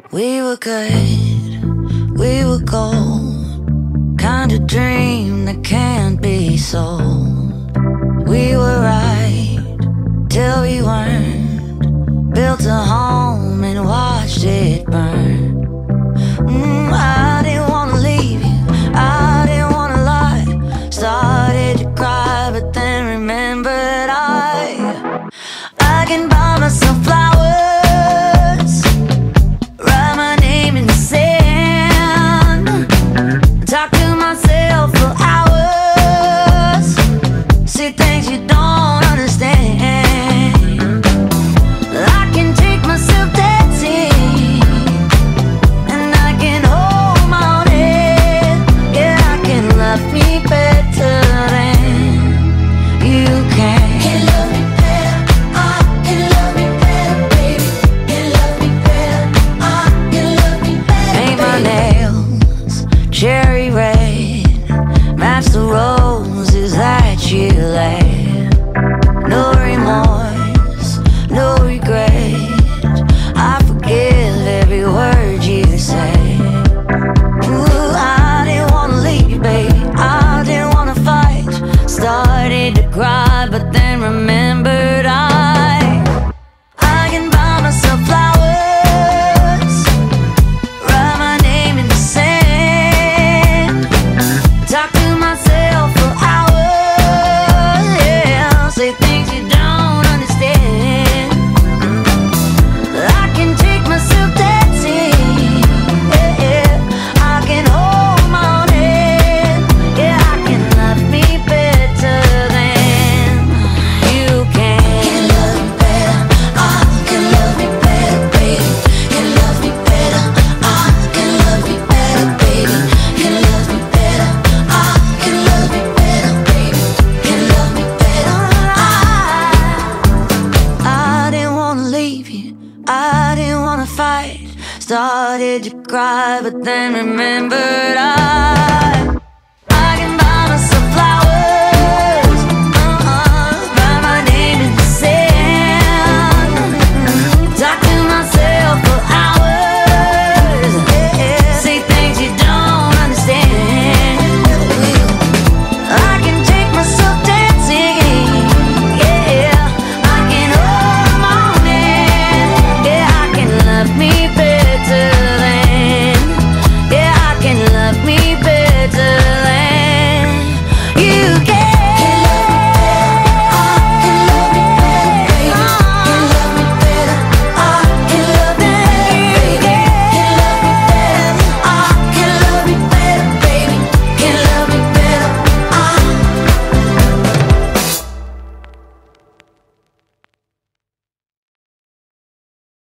We were good, we were gold, kind of dream that can't be sold. We were right till we weren't, built a home and watched it burn. I didn't wanna leave you, I didn't wanna lie. Started to cry but then remembered I can buy myself flowers, write my name in the sand, talk to myself for hours, see things you don't understand. I can take myself dancing, and I can hold my own head. Yeah, I can love me better than you can. Can love me better, I can love me better, baby. Can love me better, I can love me better. Paint my nails cherry red, match the roses that you laid. No remorse, no regret, I forgive every word you say. Ooh, I didn't wanna leave, babe, I didn't wanna fight. Started to cry but then remembered I can buy myself flowers, write my name in the sand, talk to myself for hours, yeah, say things you don't understand. I can take myself dancing, yeah, yeah. I can hold my own head, yeah, I can love me better than you can. Can love me better, I can love me better, baby. Can love me better, I can love me better, baby. Can love me better, I can love me better, baby. Can love me better, I didn't wanna leave you, I didn't wanna fight. Started to cry but then remembered